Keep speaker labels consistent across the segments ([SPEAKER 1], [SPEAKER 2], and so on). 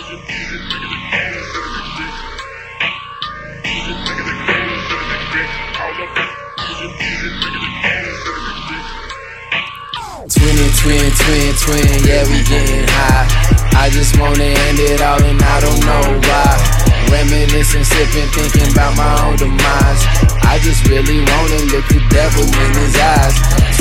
[SPEAKER 1] Twin, yeah, we getting high. I just wanna end it all and I don't know why. Reminiscing, sipping, thinking about my own demise. I just really wanna look the devil in his eyes.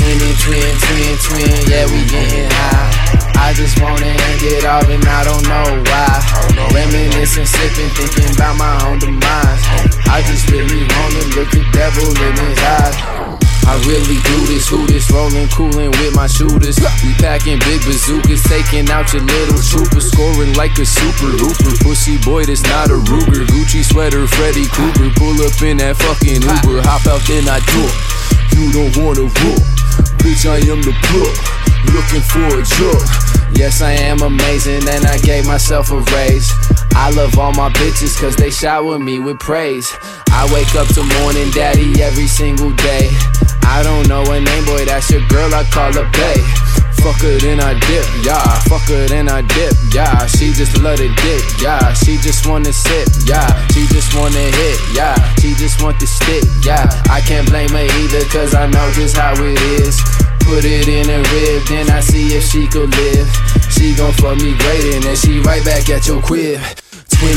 [SPEAKER 1] Twin, yeah, we getting high. I just wanna end it all and I don't know why. Reminiscing, sipping, thinking about my own demise. I just really wanna look the devil in his eyes. I really do this, who this, rolling, coolin' with my shooters. We packing big bazookas, taking out your little troopers, scoring like a super hooper. Pussy boy, that's not a Ruger. Gucci sweater, Freddy Krueger. Pull up in that fucking Uber, hop out then I do. You don't wanna rule, bitch, I am the plug. Looking for a drug. Yes, I am amazing and I gave myself a raise. I love all my bitches cause they shower me with praise. I wake up to morning daddy every single day. I don't know her name, boy, that's your girl, I call her bae. Fuck her then I dip, yeah, fuck her then I dip, yeah. She just love the dick, yeah, she just wanna sip, yeah. She just wanna hit, yeah, she just want the stick, yeah. I can't blame her either cause I know just how it is. Put it in a rib, then I see if she could live. She gon' fuck me great and then she right back at your crib. Twin,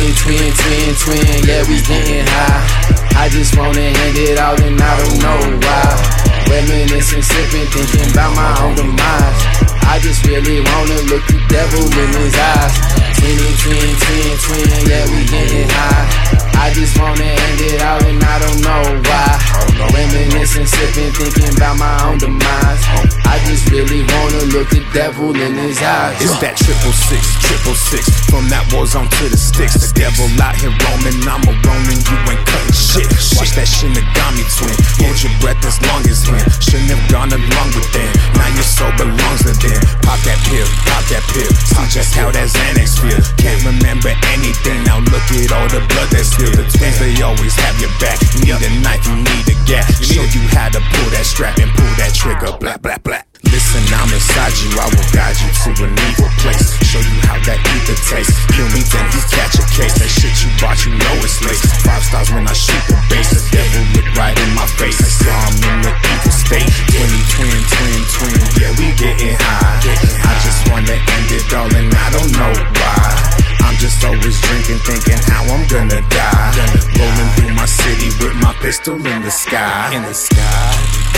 [SPEAKER 1] yeah, we getting high. I just wanna end it all and I don't know why. Reminiscing, sipping, thinking about my own demise. I just really wanna look the devil in his eyes. Twin, yeah, we getting high. I just wanna end it all and I don't know why. Reminiscing, sipping, thinking about my own demise. I just really wanna look the devil in his eyes.
[SPEAKER 2] It's that 666, from that war zone to the sticks. The devil out here roaming, I'm a roaming, you ain't cutting shit. Watch that Shinigami twin, hold your breath as long as him. Shouldn't have gone along with them, now your soul belongs to them. Pop that pill, see just how that Xanax feel. Can't remember anything, now look at all the blood that's spilled. The twins, they always have your back. You need a knife, you need a gap. Show you how to pull that strap and pull that trigger, blah, blah, blah. Listen, I'm inside you, I will guide you to an evil place. Show you how that ether tastes. Kill me, then you catch a case. That shit you bought, you know it's lace. 5 stars when I shoot the base. The devil look right in my face. I saw him in the evil state. Twin, yeah, we getting high. I just wanna end it all and I don't know why. I'm just always drinking, thinking how I'm gonna die. Rolling through my city with my pistol in the sky.